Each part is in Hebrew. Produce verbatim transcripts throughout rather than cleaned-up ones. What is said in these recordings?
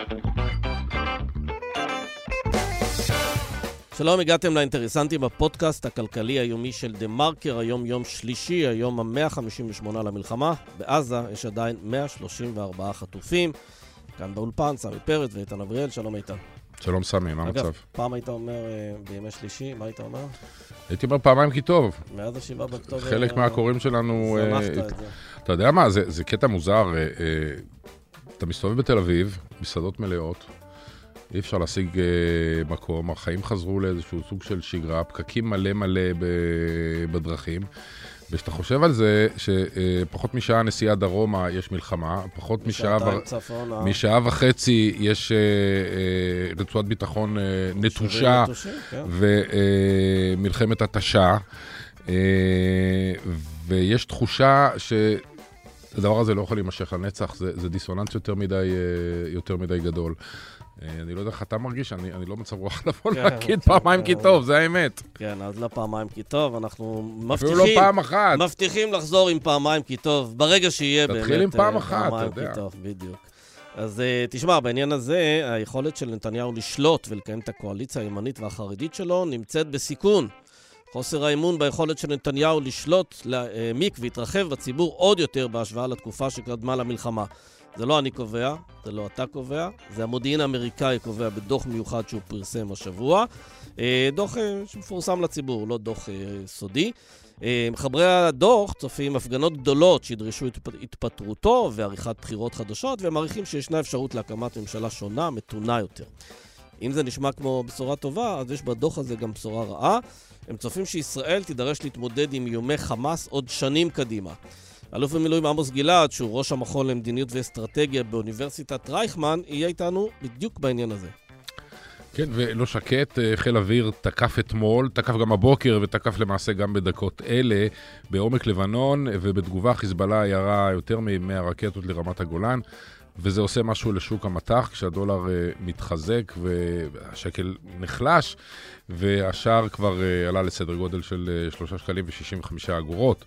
שלום, הגעתם לאינטרסנטים בפודקאסט הכלכלי היומי של דה מרקר, היום יום שלישי, היום ה-מאה חמישים ושמונה למלחמה. בעזה יש עדיין מאה שלושים וארבעה חטופים. כאן באולפן, סמי פרץ ואיתן אבריאל. שלום איתן. שלום סמי, מה המצב? אגב, פעם היית אומר בימי שלישי, מה היית אומר? הייתי אומר פעמיים כי טוב. מאז השבעה באוקטובר. חלק מהקוראים שלנו... שמחת את זה. אתה יודע מה, זה, זה קטע מוזר. אתה מסתובב בתל אביב, מסעדות מלאות, אי אפשר להשיג מקום, החיים חזרו לאיזשהו סוג של שגרה, פקקים מלא מלא בדרכים, ושאתה חושב על זה שפחות משעה נסיעה דרומה יש מלחמה, פחות משעה, ו... משעה וחצי יש רצועת ביטחון נטושה כן. ומלחמת התשה, ויש תחושה שהדבר הזה לא יכול להימשך לנצח, זה, זה דיסוננס יותר מדי, יותר מדי גדול. אני לא יודע איך אתה מרגיש, אני, אני לא מצב רוח לבוא להגיד פעמיים כי טוב, זה האמת. כן, אז לא פעמיים כי טוב, אנחנו מבטיחים... אפילו לא פעם אחת. מבטיחים לחזור עם פעמיים כי טוב, ברגע שיהיה באמת... תתחיל עם פעם אחת, אתה יודע. טוב, בדיוק. אז תשמע, בעניין הזה, היכולת של נתניהו לשלוט ולקיים את הקואליציה הימנית והחרדית שלו נמצאת בסיכון. חוסר האמון ביכולת של נתניהו לשלוט להעמיק והתרחב בציבור עוד יותר בהשוואה לתקופה שקדמה למלחמה. זה לא אני קובע, זה לא אתה קובע, זה המודיעין האמריקאי קובע בדוח מיוחד שהוא פרסם השבוע. דוח שמפורסם לציבור, לא דוח סודי. מחברי הדוח צופים הפגנות גדולות שידרשו התפטרותו ועריכת בחירות חדשות, והם מעריכים שישנה אפשרות להקמת ממשלה שונה, מתונה יותר. אם זה נשמע כמו בשורה טובה, אז יש בדוח הזה גם בשורה רעה. הם צופים שישראל תידרש להתמודד עם איומי חמאס עוד שנים קדימה. אלוף במילואים עמוס גלעד, שהוא ראש המכון למדיניות ואסטרטגיה באוניברסיטת רייכמן, יהיה איתנו בדיוק בעניין הזה. כן, ולא שקט, חיל אוויר תקף אתמול, תקף גם הבוקר ותקף למעשה גם בדקות אלה בעומק לבנון, ובתגובה חיזבאללה ירה יותר מ-מאה רקטות לרמת הגולן, וזה עושה משהו לשוק המטח, כשהדולר מתחזק והשקל נחלש, והשאר כבר עלה לסדר גודל של שלושה שקלים ושישים וחמישה אגורות.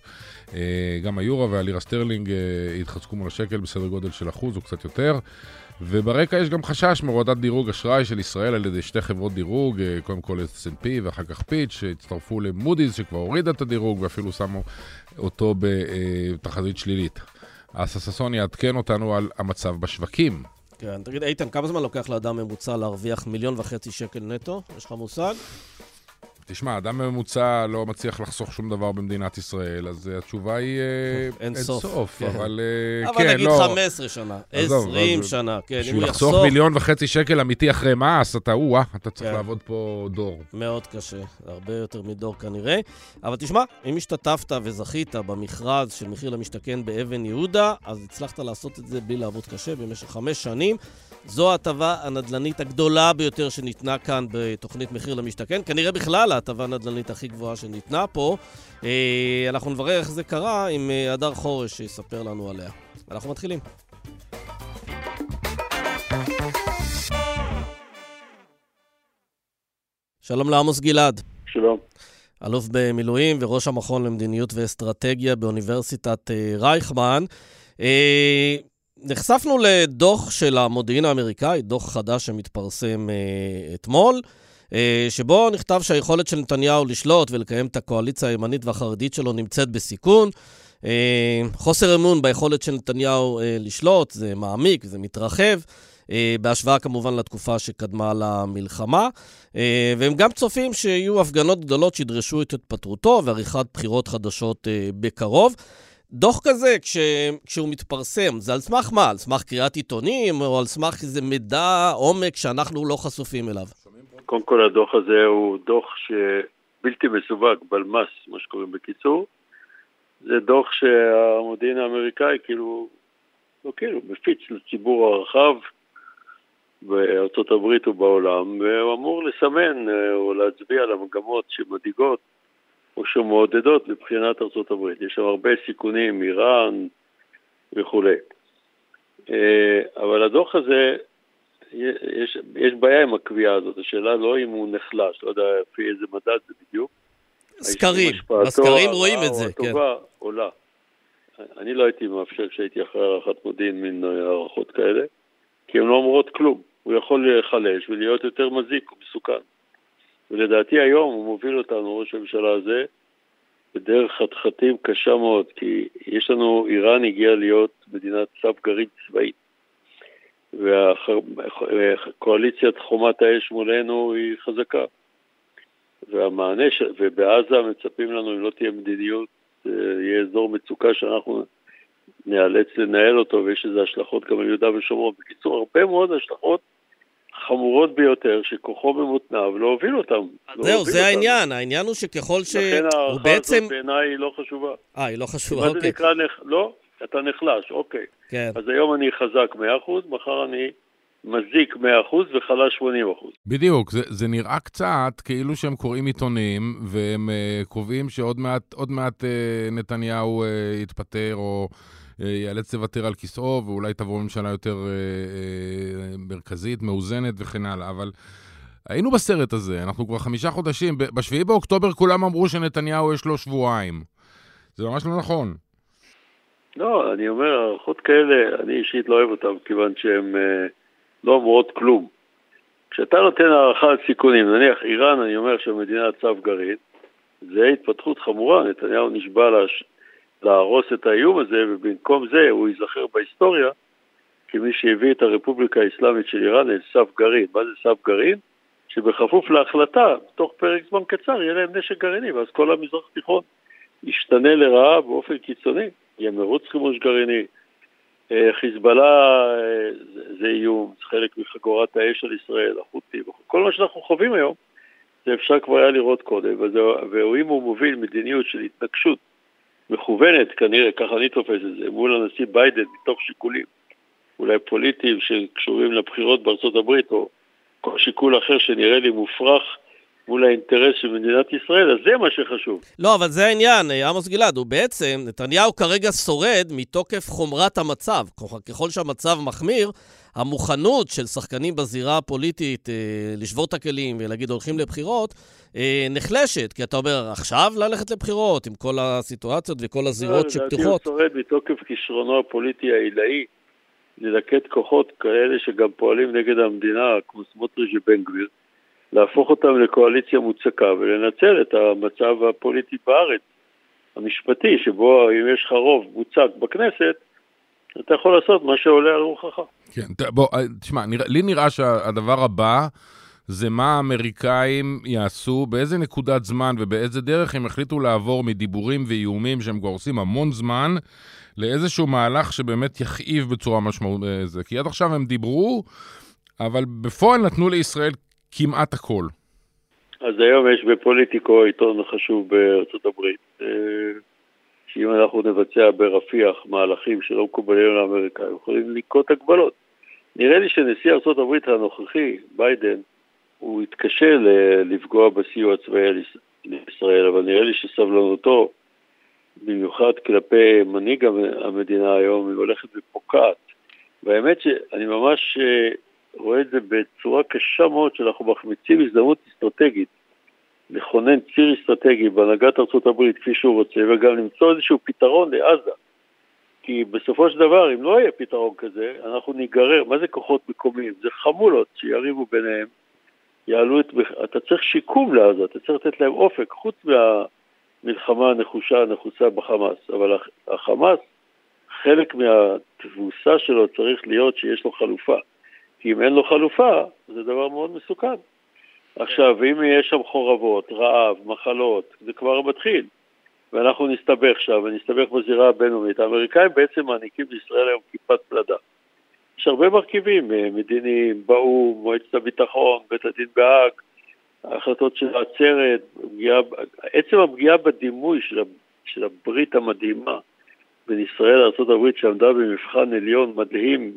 גם היורו והלירה סטרלינג התחזקו מול השקל בסדר גודל של אחוז או קצת יותר, וברקע יש גם חשש מהורדת דירוג אשראי של ישראל על ידי שתי חברות דירוג, קודם כל אס אנד פי ואחר כך פיץ', שהצטרפו למודי'ס שכבר הורידה את הדירוג ואפילו שמו אותו בתחזית שלילית. אסא ששון יעדכן אותנו על המצב בשווקים. כן, תגיד, איתן, כמה זמן לוקח לאדם ממוצע להרוויח מיליון וחצי שקל נטו? יש לך מושג? תשמע, אדם ממוצע לא מצליח לחסוך שום דבר במדינת ישראל, אז התשובה היא אין סוף, אבל אבל נגיד חמש עשרה שנה, עשרים שנה, כן, אם הוא יחסוך... לחסוך מיליון וחצי שקל אמיתי אחרי מס, אתה וואה, אתה צריך לעבוד פה דור. מאוד קשה, הרבה יותר מדור כנראה, אבל תשמע, אם השתתפת וזכית במכרז של מחיר למשתכן באבן יהודה, אז הצלחת לעשות את זה בלי לעבוד קשה במשך חמש שנים, זו ההטבה הנדל"נית הגדולה ביותר שניתנה כאן בתוכנית מחיר למשתכן, כנראה בכלל ההטבה הנדל"נית הכי גבוהה שניתנה פה. אנחנו נברר איך זה קרה עם הדר חורש שיספר לנו עליה. אנחנו מתחילים. שלום לעמוס גלעד. שלום. אלוף במילואים וראש המכון למדיניות ואסטרטגיה באוניברסיטת רייכמן. נחשפנו לדוח של המודיעין האמריקאי, דוח חדש שמתפרסם אה, אתמול, אה, שבו נכתב שהיכולת של נתניהו לשלוט ולקיים את הקואליציה הימנית והחרדית שלו נמצאת בסיכון. אה, חוסר אמון ביכולת של נתניהו אה, לשלוט, זה מעמיק, זה מתרחב, אה, בהשוואה כמובן לתקופה שקדמה למלחמה, אה, והם גם צופים שיהיו הפגנות גדולות שידרשו את התפטרותו ועריכת בחירות חדשות אה, בקרוב. דוח כזה, כש, כשהוא מתפרסם, זה על סמך מה? על סמך קריאת עיתונים, או על סמך איזה מידע עומק שאנחנו לא חשופים אליו? קודם כל, הדוח הזה הוא דוח שבלתי מסווג, בלמ"ס, מה שקוראים בקיצור. זה דוח שהמודיעין האמריקאי כאילו, לא כאילו, מפיץ לציבור הרחב בארצות הברית ובעולם, והוא אמור לסמן או להצביע על המגמות שמדאיגות או שמעודדות מבחינת ארצות הברית. יש שם הרבה סיכונים, איראן וכו'. אבל הדוח הזה, יש, יש בעיה עם הקביעה הזאת. השאלה לא אם הוא נחלש, לא יודע לפי איזה מדד זה בדיוק. סקרים, הסקרים רואים את זה. הטובה עולה. אני לא הייתי מאפשר כשהייתי אחרי הערכת מודיעין מן הערכות כאלה, כי הן לא אומרות כלום. הוא יכול להיחלש ולהיות יותר מזיק ומסוכן. ולדעתי היום הוא מוביל אותנו, ראש הממשלה הזה, בדרך חתחתים קשה מאוד, כי יש לנו, איראן הגיעה להיות מדינת צו גרעין צבאית, והקואליציית חומת האש מולנו היא חזקה. והמענה, ש... ובעזה מצפים לנו, אם לא תהיה מדיניות, יהיה אזור מצוקה שאנחנו נאלץ לנהל אותו, ויש איזה השלכות גם על יהודה ושומרון. בקיצור, הרבה מאוד השלכות חמורות ביותר, שכוחו במותניו לא הוביל אותם. זהו, זה העניין. העניין הוא שככל ש... לכן הערכה הזאת בעיניי היא לא חשובה. אה, היא לא חשובה, אוקיי. מה זה נקרא, לא? אתה נחלש, אוקיי. כן. אז היום אני חזק מאה אחוז, מחר אני מזיק מאה אחוז וחלש שמונים אחוז. בדיוק, זה, זה נראה קצת כאילו שהם קוראים עיתונים, והם uh, קובעים שעוד מעט, עוד מעט uh, נתניהו uh, יתפטר, או uh, יאלץ לוותר על כיסאו, ואולי תבוא ממשלה יותר uh, uh, מרכזית, מאוזנת וכן הלאה, אבל היינו בסרט הזה, אנחנו כבר חמישה חודשים, בשביעי באוקטובר כולם אמרו שנתניהו יש לו שבועיים. זה ממש לא נכון. לא, אני אומר, הערכות כאלה, אני אישית לא אוהב אותם, כיוון שהם uh, לא אומרות כלום. כשאתה נותן הערכה על סיכונים, נניח איראן, אני אומר שהמדינה צו גרעין, זה התפתחות חמורה, נתניהו נשבע להש... להרוס את האיום הזה, ובמקום זה הוא ייזכר בהיסטוריה, כמי שהביא את הרפובליקה האסלאמית של איראן אל סף גרעין. מה זה סף גרעין? שבחפוף להחלטה, תוך פרק זמן קצר, יהיה להם נשק גרעיני, ואז כל המזרח התיכון ישתנה לרעה באופן קיצוני. יהיה מרוץ חימוש גרעיני. חיזבאללה זה איום, זה חלק מחגורת האש של ישראל, החות'ים. כל מה שאנחנו חווים היום, זה אפשר כבר היה לראות קודם, ואם הוא מוביל מדיניות של התנגשות מכוונת, כנראה, ככה אני תופס את זה, מול הנשיא ביידן, מתוך שיקולים, אולי פוליטיים שקשורים לבחירות בארצות הברית, או כל שיקול אחר שנראה לי מופרך, מול האינטרס של מדינת ישראל, אז זה מה שחשוב. לא, אבל זה העניין, עמוס גלעד, הוא בעצם, נתניהו כרגע שורד מתוקף חומרת המצב. ככל שהמצב מחמיר, המוכנות של שחקנים בזירה הפוליטית אה, לשבור את הכלים ולהגיד הולכים לבחירות, אה, נחלשת, כי אתה אומר, עכשיו ללכת לבחירות עם כל הסיטואציות וכל הזירות שפתוחות. הוא שורד מתוקף כישרונו הפוליטי העילאי, ללקט כוחות כאלה שגם פועלים נגד המדינה, כמו סמוטריץ' ובן גביר, להפוך אותם לקואליציה מוצקה ולנצל את המצב הפוליטי בארץ, המשפטי, שבו אם יש לך רוב מוצק בכנסת, אתה יכול לעשות מה שעולה על רוחך. כן, בוא, תשמע, נרא, לי נראה שהדבר הבא זה מה האמריקאים יעשו, באיזה נקודת זמן ובאיזה דרך הם החליטו לעבור מדיבורים ואיומים שהם כבר עושים המון זמן, לאיזשהו מהלך שבאמת יכאיב בצורה משמעותית. כי עד עכשיו הם דיברו, אבל בפועל נתנו לישראל כמעט הכל. אז היום יש בפוליטיקו עיתון חשוב בארצות הברית, שאם אנחנו נבצע ברפיח מהלכים שלא מקובלים לאמריקאים, יכולים לקרות הגבלות. נראה לי שנשיא ארצות הברית הנוכחי, ביידן, הוא התקשה לפגוע בסיוע הצבאי לישראל, אבל נראה לי שסבלנותו, במיוחד כלפי מנהיג המדינה היום, היא הולכת ופוקעת. והאמת שאני ממש רואה את זה בצורה קשה מאוד, שאנחנו מחמיצים הזדמנות אסטרטגית, לכונן ציר אסטרטגי בהנהגת ארצות הברית כפי שהוא רוצה, וגם למצוא איזשהו פתרון לעזה. כי בסופו של דבר, אם לא יהיה פתרון כזה, אנחנו ניגרר. מה זה כוחות מקומיים? זה חמולות שיריבו ביניהם, יעלו את... אתה צריך שיקום לעזה, אתה צריך לתת להם אופק, חוץ מהמלחמה הנחושה, הנחוצה בחמאס. אבל החמאס, חלק מהתבוסה שלו צריך להיות שיש לו חלופה. כי אם אין לו חלופה, זה דבר מאוד מסוכן. עכשיו, אם יש שם חורבות, רעב, מחלות, זה כבר מתחיל. ואנחנו נסתבך שם, ונסתבך בזירה הבינלאומית. האמריקאים בעצם מעניקים לישראל היום כיפת פלדה. יש הרבה מרכיבים, מדיניים, באו, מועצת הביטחון, בית הדין בהאג, ההחלטות של העצרת, עצם הפגיעה בדימוי של, של הברית המדהימה בין ישראל לארצות הברית, שעמדה במבחן עליון מדהים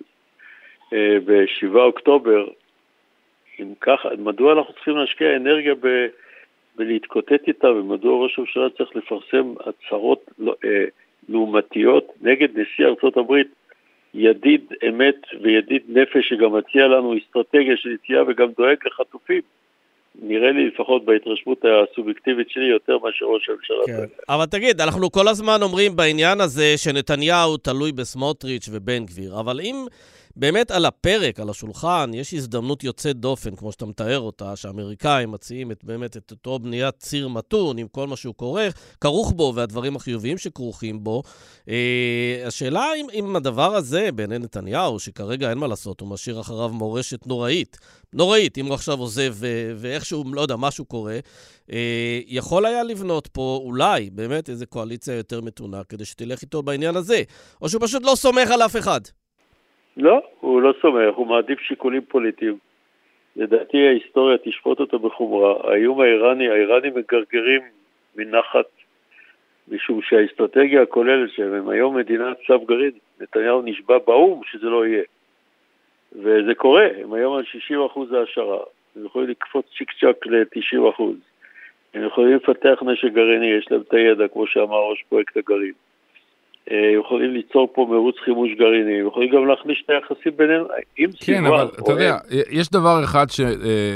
ב-שבעה אוקטובר, אם ככה, מדוע אנחנו צריכים להשקיע אנרגיה ב... ולהתקוטט איתה, ומדוע ראש הממשלה צריך לפרסם הצהרות לעומתיות נגד נשיא ארצות הברית, ידיד אמת וידיד נפש, שגם מציע לנו אסטרטגיה של יציאה וגם דואג לחטופים. נראה לי לפחות בהתרשמות הסובייקטיבית שלי יותר מאשר ראש הממשלה. כן. אבל תגיד, אנחנו כל הזמן אומרים בעניין הזה שנתניהו תלוי בסמוטריץ' ובן גביר, אבל אם באמת על הפרק, על השולחן, יש הזדמנות יוצאת דופן, כמו שאתה מתאר אותה, שהאמריקאים מציעים את, באמת את אותו בניית ציר מתון, עם כל מה שהוא כרוך, כרוך בו, והדברים החיוביים שכרוכים בו. אה, השאלה אם, אם הדבר הזה, בעיני נתניהו, שכרגע אין מה לעשות, הוא משאיר אחריו מורשת נוראית, נוראית, אם הוא עכשיו עוזב ו- ואיכשהו, לא יודע, משהו קורה, אה, יכול היה לבנות פה אולי באמת איזו קואליציה יותר מתונה, כדי שתלך איתו בעניין הזה, או שהוא פשוט לא סומך על אף אחד. לא, הוא לא סומך, הוא מעדיף שיקולים פוליטיים. לדעתי ההיסטוריה תשפוט אותו בחומרה. האיום האיראני, האיראנים מגרגרים מנחת, משום שהאסטרטגיה הכוללת שהם היום מדינת צו גרעין, נתניהו נשבע באום שזה לא יהיה. וזה קורה, הם היום על שישים אחוז העשרה, הם יכולים לקפוץ צ'יק צ'ק ל-תשעים אחוז. הם יכולים לפתח נשק גרעיני, יש להם את הידע, כמו שאמר ראש פרויקט הגרעין. הם יכולים ליצור פה מרוץ חימוש גרעיני, הם יכולים גם להכניס את היחסים ביניהם. כן, אבל אתה יודע, יש דבר אחד ש...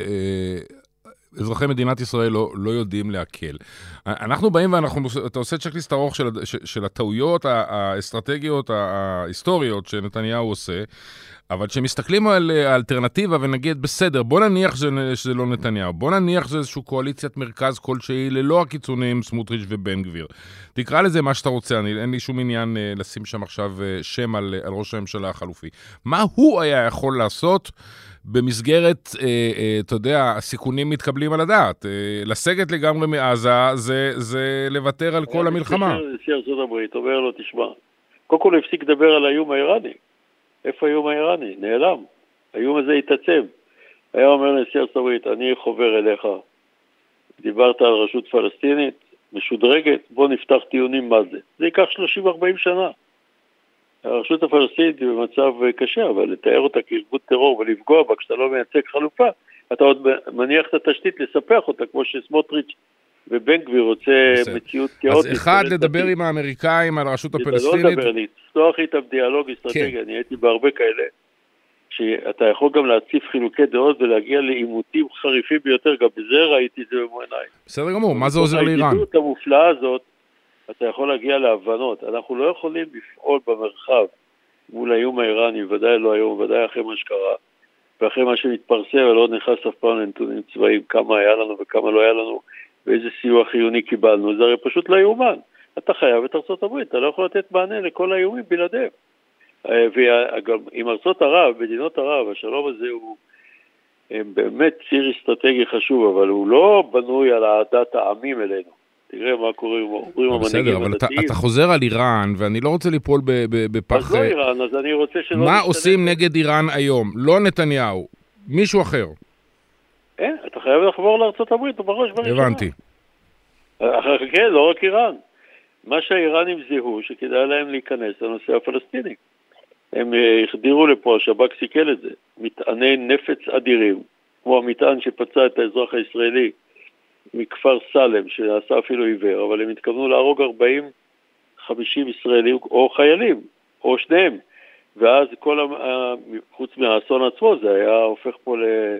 אזרחי מדינת ישראל לא, לא יודעים להקל. אנחנו באים ואנחנו, אתה עושה צ'קליסט ארוך של, של הטעויות האסטרטגיות ההיסטוריות שנתניהו עושה, אבל כשמסתכלים על האלטרנטיבה ונגיד, בסדר, בוא נניח שזה, שזה לא נתניהו, בוא נניח שזה איזושהי קואליציית מרכז כלשהי ללא הקיצוניים סמוטריץ' ובן גביר. תקרא לזה מה שאתה רוצה, אני, אין לי שום עניין לשים שם עכשיו שם על, על ראש הממשלה החלופי. מה הוא היה יכול לעשות במסגרת, אה, אה, אתה יודע, הסיכונים מתקבלים על הדעת. אה, לסגת לגמרי מעזה, זה, זה לוותר על כל המלחמה. נשיא ארצות הברית אומר לו, תשמע, קודם כל הפסיק לדבר על האיום האיראני. איפה האיום האיראני? נעלם. האיום הזה התעצם. היה אומר נשיא ארצות הברית, אני חובר אליך. דיברת על רשות פלסטינית, משודרגת, בוא נפתח טיעונים מה זה. זה ייקח שלושים ארבעים שנה. הרשות הפלסטינית היא במצב קשה, אבל לתאר אותה כארגון טרור ולפגוע בה כשאתה לא מייצג חלופה, אתה עוד מניח את התשתית לספח אותה, כמו שסמוטריץ' ובן גביר רוצה מציאות כאוטית. אז אחד, לדבר עם האמריקאים על הרשות הפלסטינית. לא לדבר, לפתוח איתם דיאלוג אסטרטגי, אני הייתי בהרבה כאלה, שאתה יכול גם להציף חילוקי דעות ולהגיע לעימותים חריפים ביותר, גם בזה ראיתי את זה במו עיניים. בסדר גמור, מה זה עוזר לאיראן? הידידות המופלאה הזאת, אתה יכול להגיע להבנות. אנחנו לא יכולים לפעול במרחב מול האיום האיראני, ודאי לא היום, ודאי אחרי מה שקרה, ואחרי מה שמתפרסם, ולא נכנס אף פעם לנתונים צבאיים, כמה היה לנו וכמה לא היה לנו, ואיזה סיוע חיוני קיבלנו. זה הרי פשוט לא יאומן. אתה חייב את ארצות הברית, אתה לא יכול לתת מענה לכל האיומים בלעדיהם. וגם עם ארצות ערב, מדינות ערב, השלום הזה הוא באמת ציר אסטרטגי חשוב, אבל הוא לא בנוי על העדת העמים אלינו. תראה מה קורה, אומרים המנהיגים הדתיים. בסדר, אבל אתה חוזר על איראן, ואני לא רוצה ליפול בפח... אז לא איראן, אז אני רוצה שלא... מה עושים נגד איראן היום? לא נתניהו, מישהו אחר. אין, אתה חייב לחבור לארצות הברית, בראש בראשונה. הבנתי. כן, לא רק איראן. מה שהאיראנים זיהו, שכדאי להם להיכנס לנושא הפלסטיני. הם החדירו לפה, השב"כ סיכל את זה, מטעני נפץ אדירים, כמו המטען שפצע את האזרח הישראלי, מכפר סלם, שעשה אפילו עיוור, אבל הם התכוונו להרוג ארבעים חמישים ישראלים, או חיילים, או שניהם. ואז כל, חוץ מהאסון עצמו, זה היה הופך פה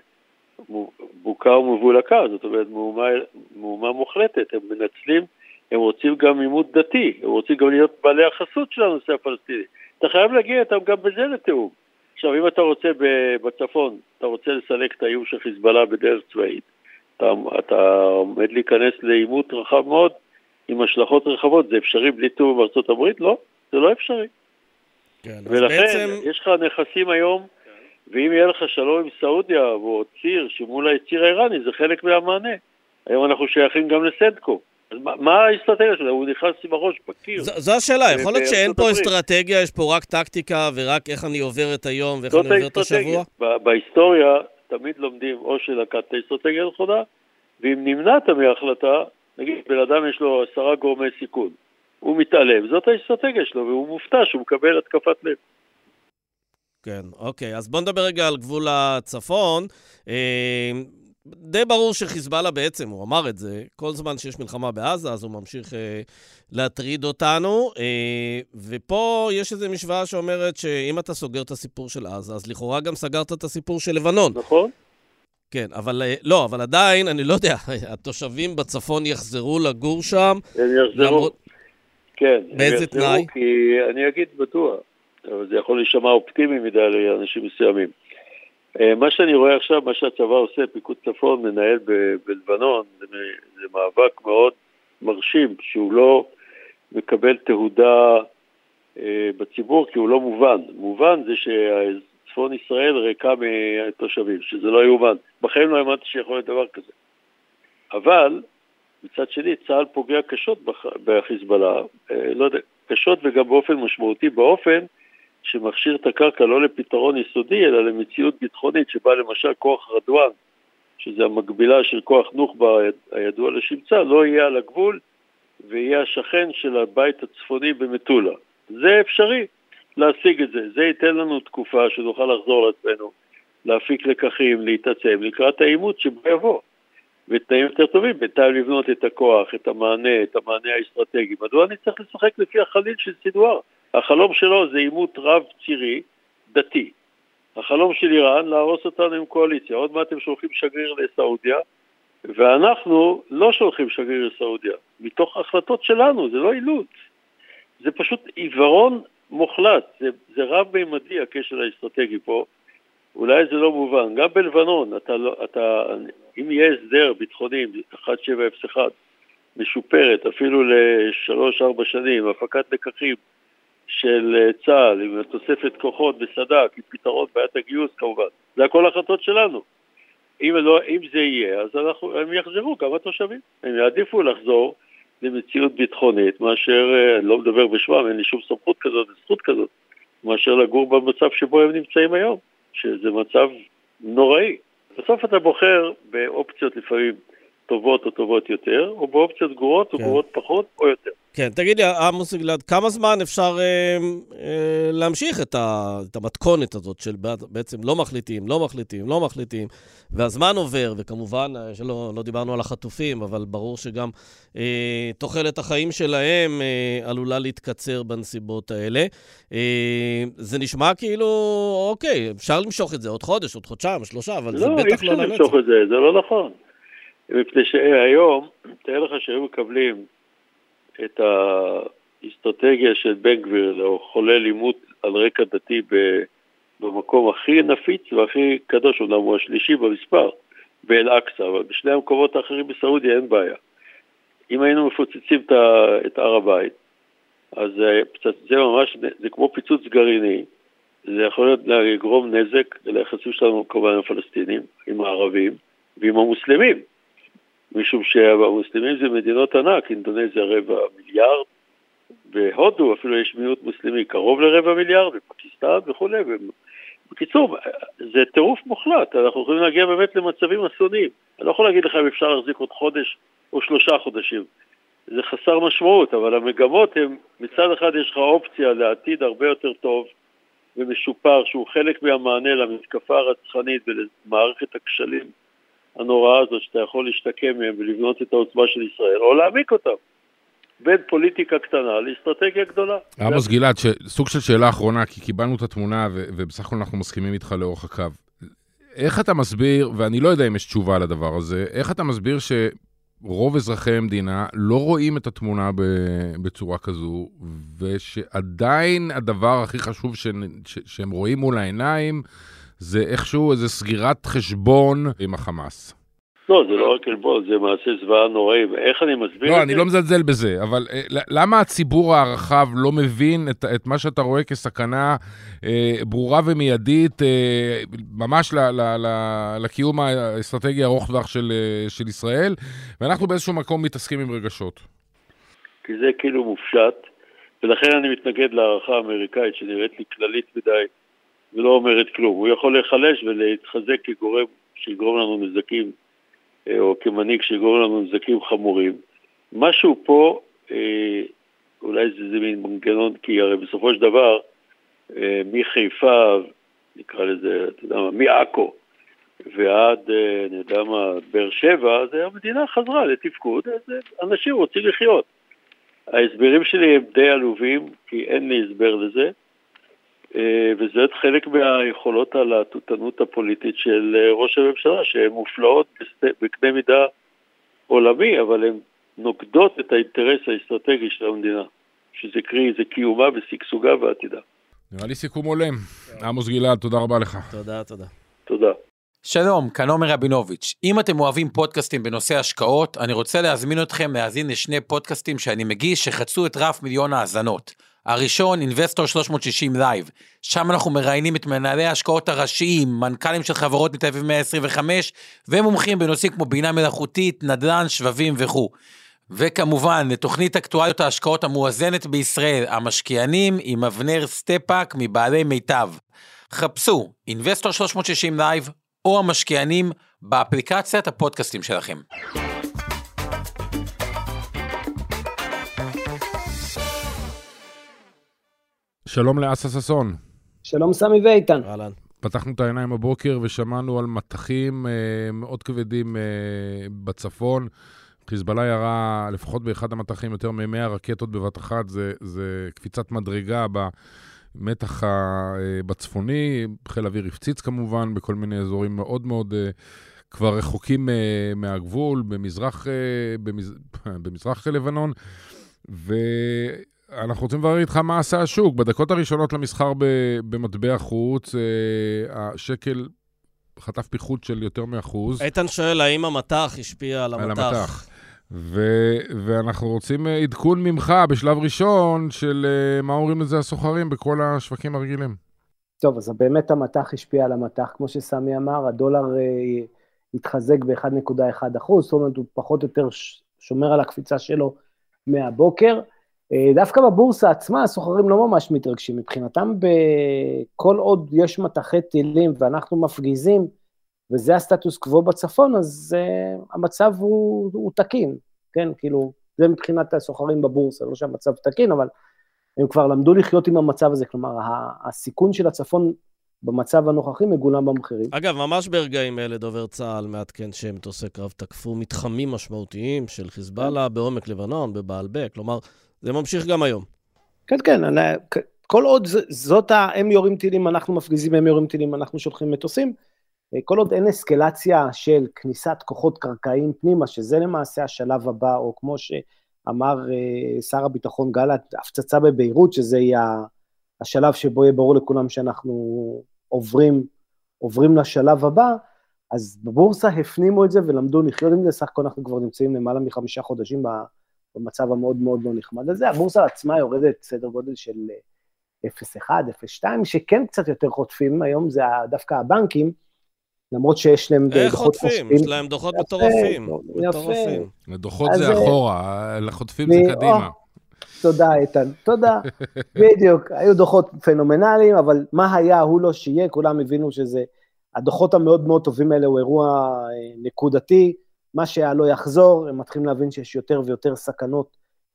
לבוקה ומבולקה, זאת אומרת, מהומה, מהומה מוחלטת. הם מנצלים, הם רוצים גם עימות דתי, הם רוצים גם להיות בעלי החסות של הנושא הפלסטיני. אתה חייב להגיע איתם גם בזה לתיאום. עכשיו, אם אתה רוצה בצפון, אתה רוצה לסלק את האיום של חיזבאללה בדרך צבאית, אתה, אתה עומד להיכנס לעימות רחב מאוד, עם השלכות רחבות. זה אפשרי בלי תיאום בארצות הברית? לא, זה לא אפשרי. כן, ולכן, בעצם... יש לך נכסים היום, ואם יהיה לך שלום עם סעודיה, או ציר שמול הציר האיראני, זה חלק מהמענה. היום אנחנו שייכים גם לסנדקו. אז מה, מה האסטרטגיה שלו? הוא נכנס עם הראש בקיר. זו, זו השאלה, יכול להיות שאין פה אסטרטגיה, יש פה רק טקטיקה, ורק איך אני עובר את היום, ואיך אני עובר את השבוע? בהיסטוריה, תמיד לומדים או שלקחת אסטרטגיה נכונה, ואם נמנעת מההחלטה, נגיד, בן אדם יש לו עשרה גורמי סיכון, הוא מתעלם, זאת האסטרטגיה שלו, והוא מופתע שהוא מקבל התקפת לב. כן, אוקיי, אז בוא נדבר רגע על גבול הצפון. אה, די ברור שחיזבאללה בעצם, הוא אמר את זה, כל זמן שיש מלחמה בעזה, אז הוא ממשיך אה, להטריד אותנו, אה, ופה יש איזו משוואה שאומרת שאם אתה סוגר את הסיפור של עזה, אז לכאורה גם סגרת את הסיפור של לבנון. נכון. כן, אבל לא, אבל עדיין, אני לא יודע, התושבים בצפון יחזרו לגור שם. הם יחזרו, למרות... כן. באיזה תנאי? כי אני אגיד בטוח, אבל זה יכול להישמע אופטימי מדי לאנשים מסוימים. מה שאני רואה עכשיו, מה שהצבא עושה, פיקוד צפון מנהל בלבנון, זה, זה מאבק מאוד מרשים, שהוא לא מקבל תהודה אה, בציבור, כי הוא לא מובן. מובן זה שצפון ישראל ריקה מהתושבים, שזה לא יאומן. בחיים לא האמנתי שיכול להיות דבר כזה. אבל, מצד שני, צה"ל פוגע קשות בח... בחיזבאללה, אה, לא יודע, קשות וגם באופן משמעותי, באופן שמכשיר את הקרקע לא לפתרון יסודי, אלא למציאות ביטחונית, שבה למשל כוח רדואן, שזה המקבילה של כוח נוח'בה הידוע לשמצה, לא יהיה על הגבול, ויהיה השכן של הבית הצפוני במטולה. זה אפשרי להשיג את זה. זה ייתן לנו תקופה שנוכל לחזור לעצמנו, להפיק לקחים, להתעצם, לקראת האימות שבו יבוא. ותנאים יותר טובים, בינתיים לבנות את הכוח, את המענה, את המענה האסטרטגי. מדוע אני צריך לשחק לפי החליל של סינואר? החלום שלו זה אימות רב צירי, דתי. החלום של איראן להרוס אותנו עם קואליציה. עוד מעט הם שולחים שגריר לסעודיה, ואנחנו לא שולחים שגריר לסעודיה. מתוך החלטות שלנו, זה לא אילוץ. זה פשוט עיוורון מוחלט. זה, זה רב-מימדי הקשר האסטרטגי פה. אולי זה לא מובן. גם בלבנון, אתה, אתה, אם יהיה הסדר ביטחוני, אחת שבע אפס אחת, משופרת, אפילו לשלוש ארבע שנים, הפקת לקחים, של צה"ל, עם תוספת כוחות בסדק, עם פתרון בעיית הגיוס כמובן. זה הכל החלטות שלנו. אם, לא, אם זה יהיה, אז אנחנו, הם יחזרו, גם התושבים. הם יעדיפו לחזור למציאות ביטחונית, מאשר, אני לא מדבר בשמם, אין לי שום סמכות כזאת, זכות כזאת, מאשר לגור במצב שבו הם נמצאים היום, שזה מצב נוראי. בסוף אתה בוחר באופציות לפעמים טובות או טובות יותר, או באופציות גרועות או כן. גרועות פחות או יותר. כן, תגיד לי, עמוס גלעד, כמה זמן אפשר אה, אה, להמשיך את, ה, את המתכונת הזאת של בעצם לא מחליטים, לא מחליטים, לא מחליטים, והזמן עובר, וכמובן, שלא לא דיברנו על החטופים, אבל ברור שגם אה, תוחלת החיים שלהם אה, עלולה להתקצר בנסיבות האלה. אה, זה נשמע כאילו, אוקיי, אפשר למשוך את זה עוד חודש, עוד חודשיים, שלושה, אבל לא, זה בטח לא לנצח. לא, אי אפשר למשוך את זה, זה לא נכון. מפני שהיום, תאר לך שהיו מקבלים את האסטרטגיה של בן גביר, או חולל לימוד על רקע דתי במקום הכי נפיץ והכי קדוש, אומנם הוא השלישי במספר, באל-אקצא, אבל בשני המקומות האחרים בסעודיה אין בעיה. אם היינו מפוצצים את הר הבית, אז זה ממש, זה כמו פיצוץ גרעיני, זה יכול להיות לגרום נזק ליחסים שלנו כמובן עם הפלסטינים, עם הערבים ועם המוסלמים. משום שהמוסלמים זה מדינות ענק, אינדונזיה רבע מיליארד, בהודו אפילו יש מיעוט מוסלמי קרוב לרבע מיליארד, בפקיסטן וכו'. בקיצור, זה טירוף מוחלט, אנחנו יכולים להגיע באמת למצבים אסוניים. אני לא יכול להגיד לך אם אפשר להחזיק עוד חודש או שלושה חודשים. זה חסר משמעות, אבל המגמות הן, מצד אחד יש לך אופציה לעתיד הרבה יותר טוב ומשופר, שהוא חלק מהמענה למתקפה הרצחנית ולמערכת הכשלים הנוראה הזאת שאתה יכול להשתקם מהם ולבנות את העוצמה של ישראל, או להעמיק אותם. בין פוליטיקה קטנה לאסטרטגיה גדולה. עמוס גלעד, סוג של שאלה אחרונה, כי קיבלנו את התמונה ובסך הכל אנחנו מסכימים איתך לאורך הקו. איך אתה מסביר, ואני לא יודע אם יש תשובה על הדבר הזה, איך אתה מסביר שרוב אזרחי המדינה לא רואים את התמונה בצורה כזו, ושעדיין הדבר הכי חשוב שהם רואים מול העיניים, זה איכשהו איזו סגירת חשבון עם החמאס. לא, זה לא רק אלבון, זה מעשה זוועה נוראי. איך אני מסביר את זה? לא, אני לא מזלזל בזה, אבל למה הציבור הרחב לא מבין את, את מה שאתה רואה כסכנה אה, ברורה ומיידית, אה, ממש ל, ל, ל, לקיום האסטרטגי ארוך טווח של, של ישראל, ואנחנו באיזשהו מקום מתעסקים עם רגשות. כי זה כאילו מופשט, ולכן אני מתנגד להערכה האמריקאית שנראית לי כללית מדי, ולא אומרת כלום. הוא יכול להיחלש ולהתחזק כגורם שיגרום לנו נזקים, או כמנהיג שיגרום לנו נזקים חמורים. משהו פה, אולי זה, זה מין מנגנון, כי הרי בסופו של דבר, מחיפה, נקרא לזה, אתה יודע מה, מעכו, ועד, אני יודע מה, באר שבע, זה המדינה חזרה לתפקוד, אז אנשים רוצים לחיות. ההסברים שלי הם די עלובים, כי אין לי הסבר לזה, וזה חלק מהיכולות על התותנות הפוליטית של ראש הממשלה, שהן מופלאות בקנה מידה עולמי, אבל הן נוגדות את האינטרס האסטרטגי של המדינה, שזה קרי, זה קיומה וסגסוגה ועתידה. נראה לי סיכום עולם. עמוס גלעד, תודה רבה לך. תודה, תודה. תודה. שלום, כאן עומר רבינוביץ'. אם אתם אוהבים פודקאסטים בנושא השקעות, אני רוצה להזמין אתכם להאזין לשני פודקאסטים שאני מגיש שחצו את רף מיליון האזנות. הראשון, Investor שלוש מאות שישים Live. שם אנחנו מראיינים את מנהלי ההשקעות הראשיים, מנכ"לים של חברות מתל אביב מאה עשרים וחמש, ומומחים בנושאים כמו בינה מלאכותית, נדל"ן, שבבים וכו'. וכמובן, לתוכנית אקטואליות ההשקעות המואזנת בישראל, המשקיענים עם אבנר סטפאק מבעלי מיטב. חפשו, Investor שלוש מאות שישים Live, או המשקיענים באפליקציית הפודקאסטים שלכם. שלום לאסה ססון. שלום סמי ואיתן. אהלן. פתחנו את העיניים הבוקר ושמענו על מתחים אה, מאוד כבדים אה, בצפון. חיזבאללה ירה לפחות באחד המתחים יותר מ-מאה רקטות בבת אחת, זה, זה קפיצת מדרגה במתח בצפוני, חיל אוויר הפציץ כמובן בכל מיני אזורים מאוד מאוד כבר רחוקים מהגבול, במזרח, במז... במזרח לבנון, ואנחנו רוצים לברר איתך מה עשה השוק. בדקות הראשונות למסחר במטבע חוץ, השקל חטף פיחות של יותר מאחוז. איתן שואל, האם המתח השפיע על המתח? על המתח. ו- ואנחנו רוצים עדכון ממך בשלב ראשון של uh, מה אומרים לזה הסוחרים בכל השווקים הרגילים. טוב, אז באמת המתח השפיע על המתח, כמו שסמי אמר, הדולר uh, התחזק ב-אחד נקודה אחת אחוז, זאת אומרת הוא פחות או יותר שומר על הקפיצה שלו מהבוקר. Uh, דווקא בבורסה עצמה הסוחרים לא ממש מתרגשים, מבחינתם בכל עוד יש מתחי טילים ואנחנו מפגיזים, וזה הסטטוס קוו בצפון, אז uh, המצב הוא, הוא תקין, כן, כאילו, זה מבחינת הסוחרים בבורסה, לא שהמצב תקין, אבל הם כבר למדו לחיות עם המצב הזה, כלומר, הסיכון של הצפון במצב הנוכחי מגולם במחירים. אגב, ממש ברגעים אלה דובר צה"ל מעדכן שמטוסי קרב תקפו מתחמים משמעותיים של חיזבאללה בעומק לבנון, בבעלבק, כלומר, זה ממשיך גם היום. כן, כן, אני, כל עוד זאת, הם יורים טילים, אנחנו מפגיזים, הם יורים טילים, אנחנו שולחים מטוסים, כל עוד אין אסקלציה של כניסת כוחות קרקעיים פנימה, שזה למעשה השלב הבא, או כמו שאמר שר הביטחון גלנט, הפצצה בביירות, שזה יהיה השלב שבו יהיה ברור לכולם שאנחנו עוברים, עוברים לשלב הבא, אז בבורסה הפנימו את זה ולמדו לחיות עם זה, סך הכל אנחנו כבר נמצאים למעלה מחמישה חודשים במצב המאוד מאוד לא נחמד הזה, הבורסה עצמה יורדת סדר גודל של אפס נקודה אחת, אפס נקודה שתיים, שכן קצת יותר חוטפים, היום זה דווקא הבנקים, למרות שיש להם דוחות חוטפים. יש להם דוחות מטורפים. יפה. דוחות זה אחורה, לחוטפים זה קדימה. תודה איתן, תודה. בדיוק, היו דוחות פנומנליים, אבל מה היה, הוא לא שיהיה, כולם הבינו שזה, הדוחות המאוד מאוד טובים האלה הוא אירוע נקודתי, מה שהיה לא יחזור, הם מתחילים להבין שיש יותר ויותר סכנות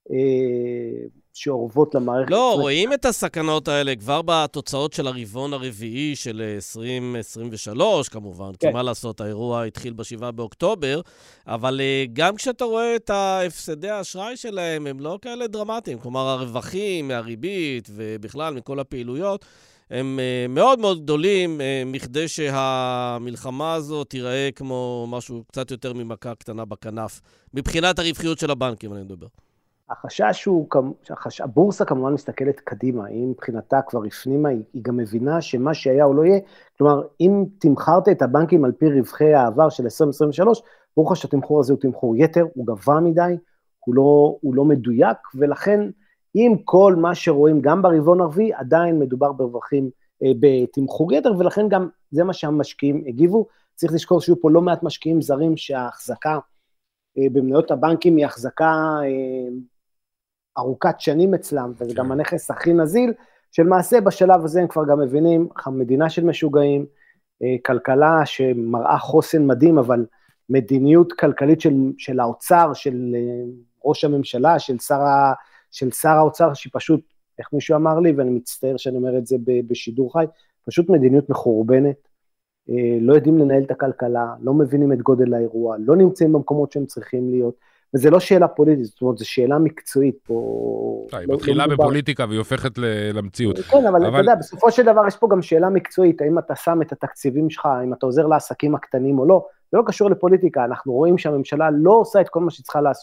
שעורבות למערכת. לא, רואים את הסכנות האלה כבר בתוצאות של הרבעון הרביעי של עשרים עשרים ושלוש, כמובן, כי מה לעשות, האירוע התחיל בשבעה באוקטובר, אבל גם כשאתה רואה את ההפסדי האשראי שלהם, הם לא כאלה דרמטיים, כלומר, הרווחים מהריבית ובכלל מכל הפעילויות, הם מאוד מאוד גדולים, מכדי שהמלחמה הזאת תיראה כמו משהו קצת יותר ממכה קטנה בכנף, מבחינת הרווחיות של הבנקים, אני מדבר. החשש הוא, הבורסה כמובן מסתכלת קדימה, היא מבחינתה כבר הפנימה, היא, היא גם מבינה שמה שהיה או לא יהיה, כלומר, אם תמחרת את הבנקים על פי רווחי העבר של עשרים עשרים ושלוש, ברור לך שהתמחור הזה הוא תמחור יתר, הוא גבוה מדי, הוא לא, הוא לא מדויק, ולכן, אם כל מה שרואים גם ברבעון הרביעי, עדיין מדובר ברווחים, אה, בתמחור יתר, ולכן גם זה מה שהמשקיעים הגיבו, צריך לזכור שיהיו פה לא מעט משקיעים זרים שההחזקה, אה, במניות הבנקים היא החזקה, אה, ארוכת שנים אצלם, וזה גם הנכס הכי נזיל, שלמעשה בשלב הזה הם כבר גם מבינים, מדינה של משוגעים, כלכלה שמראה חוסן מדהים, אבל מדיניות כלכלית של, של האוצר, של ראש הממשלה, של שר, של שר האוצר, שפשוט, איך מישהו אמר לי, ואני מצטער שאני אומר את זה בשידור חי, פשוט מדיניות מחורבנת, לא יודעים לנהל את הכלכלה, לא מבינים את גודל האירוע, לא נמצאים במקומות שהם צריכים להיות, וזה לא שאלה פוליטית, זאת אומרת, זו שאלה מקצועית פה. היא מתחילה בפוליטיקה והיא הופכת למציאות. כן, אבל אתה יודע, בסופו של דבר יש פה גם שאלה מקצועית, האם אתה שם את התקציבים שלך, האם אתה עוזר לעסקים הקטנים או לא, זה לא קשור לפוליטיקה, אנחנו רואים שהממשלה לא עושה את כל מה שצריכה לעשות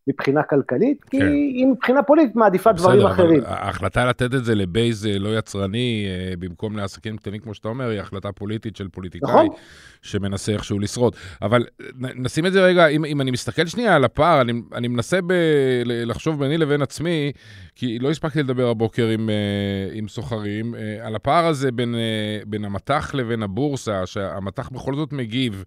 מבחינה כלכלית, כי כן. היא מבחינה פוליטית מעדיפה דברים בסדר, אחרים. אבל ההחלטה לתת את זה לבייז לא יצרני, במקום לעסקים קטנים כמו שאתה אומר, היא החלטה פוליטית של פוליטיקאי, נכון. שמנסה איכשהו לשרוד. אבל נשים את זה רגע, אם, אם אני מסתכל שנייה על הפער, אני, אני מנסה ב, לחשוב ביני לבין עצמי, כי לא הספקתי לדבר הבוקר עם, עם סוחרים, על הפער הזה בין, בין המתח לבין הבורסה, שהמתח בכל זאת מגיב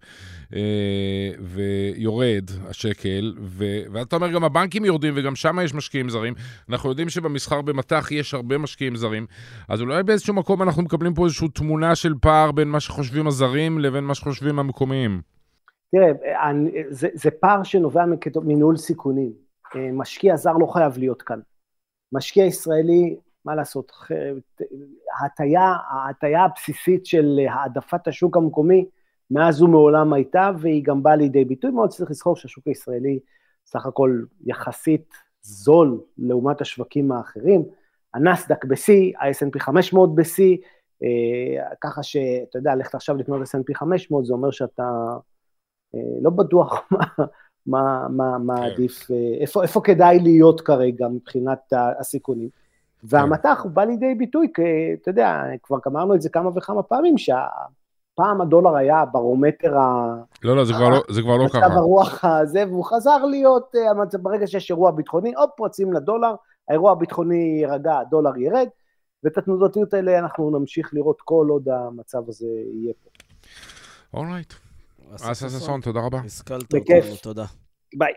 ויורד השקל, ואתה אומר גם הבנקים יורדים וגם שם יש משקיעים זרים. אנחנו יודעים שבמסחר במתח יש הרבה משקיעים זרים, אז אולי באיזשהו מקום אנחנו מקבלים פה איזושהי תמונה של פער בין מה שחושבים הזרים לבין מה שחושבים המקומיים. תראה, זה, זה פער שנובע מניהול סיכונים. משקיע זר לא חייב להיות כאן. משקיע ישראלי, מה לעשות, ההטיה, ההטיה הבסיסית של העדפת השוק המקומי, מאז ומעולם הייתה, והיא גם באה לידי ביטוי. מאוד צריך לזכור שהשוק הישראלי, סך הכל יחסית זול לעומת השווקים האחרים. הנסדק ב-C, ה-אס אנד פי חמש מאות ב-C, ככה שאתה יודע, ללכת עכשיו לקנות אס אנד פי חמש מאות, זה אומר שאתה לא בטוח מה, מה, מה, מה עדיף, איפה, איפה כדאי להיות כרגע מבחינת הסיכונים. והמתח הוא בא לידי ביטוי, כי אתה יודע, כבר אמרנו את זה כמה וכמה פעמים, שהפעם הדולר היה ברומטר ה... לא, לא, זה כבר לא, זה כבר לא ככה. מצב הרוח הזה, והוא חזר להיות, ברגע שיש אירוע ביטחוני, עוד פרצים לדולר, האירוע הביטחוני ירגע, הדולר ירד, ואת התנודתיות האלה אנחנו נמשיך לראות כל עוד המצב הזה יהיה פה. אולייט. אסא ששון, תודה רבה. השכלת אותנו, תודה. ביי.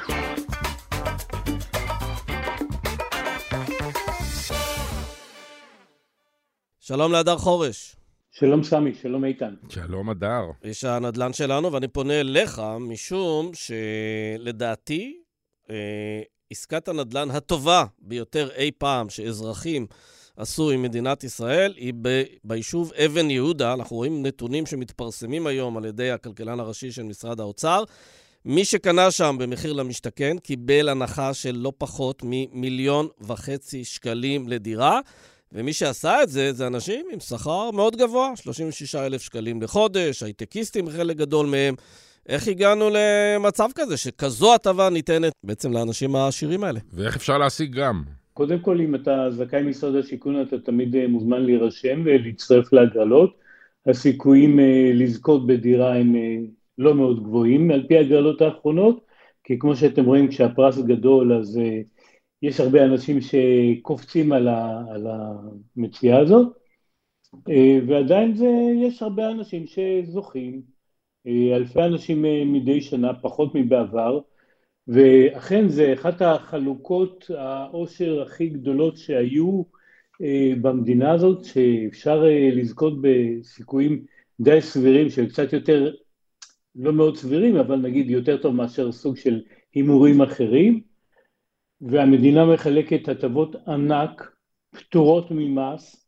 שלום להדר חורש. שלום סמי, שלום איתן. שלום אדר. איש הנדל"ן שלנו, ואני פונה אליך משום שלדעתי אה, עסקת הנדל"ן הטובה ביותר אי פעם שאזרחים עשו עם מדינת ישראל היא ב- ביישוב אבן יהודה. אנחנו רואים נתונים שמתפרסמים היום על ידי הכלכלן הראשי של משרד האוצר. מי שקנה שם במחיר למשתכן קיבל הנחה של לא פחות ממיליון וחצי שקלים לדירה, ומי שעשה את זה, זה אנשים עם שכר מאוד גבוה, שלושים ושישה אלף שקלים לחודש, הייטקיסטים חלק גדול מהם. איך הגענו למצב כזה, שכזו הטבה ניתנת בעצם לאנשים העשירים האלה? ואיך אפשר להשיג גם? קודם כל, אם אתה זכאי משרד השיכון, אתה תמיד מוזמן להירשם ולהצטרף להגרלות. הסיכויים לזכות בדירה הם לא מאוד גבוהים, על פי הגרלות האחרונות, כי כמו שאתם רואים, כשהפרס גדול, אז יש הרבה אנשים שקופצים על, ה, על המציאה הזאת, ועדיין זה, יש הרבה אנשים שזוכים, אלפי אנשים מדי שנה, פחות מבעבר, ואכן זה אחת החלוקות העושר הכי גדולות שהיו במדינה הזאת, שאפשר לזכות בסיכויים די סבירים, של קצת יותר, לא מאוד סבירים, אבל נגיד יותר טוב מאשר סוג של הימורים אחרים, והמדינה מחלקת הטבות ענק, פטורות ממס,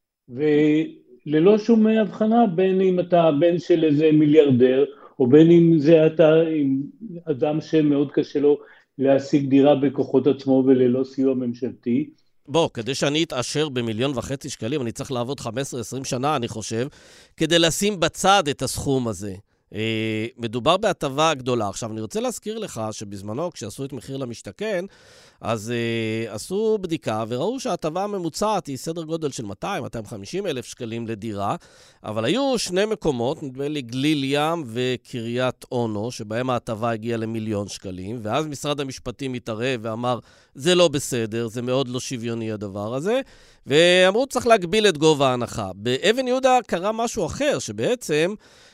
וללא שום הבחנה בין אם אתה בן של איזה מיליארדר, או בין אם זה אתה עם אדם שמאוד קשה לו להשיג דירה בכוחות עצמו וללא סיוע ממשלתי. בוא, כדי שאני אתעשר במיליון וחצי שקלים, אני צריך לעבוד חמש עשרה עשרים שנה, אני חושב, כדי לשים בצד את הסכום הזה. מדובר בהטבה גדולה. עכשיו, אני רוצה להזכיר לך שבזמנו, כשעשו את מחיר למשתכן, אז uh, עשו בדיקה וראו שההטבה הממוצעת היא סדר גודל של מאתיים עד מאתיים וחמישים אלף שקלים לדירה, אבל היו שני מקומות, נדמה לי גליל ים וקריית אונו, שבהם ההטבה הגיעה למיליון שקלים, ואז משרד המשפטים התערב ואמר, זה לא בסדר, זה מאוד לא שוויוני הדבר הזה, ואמרו, צריך להגביל את גובה ההנחה. באבן יהודה קרה משהו אחר, שבעצם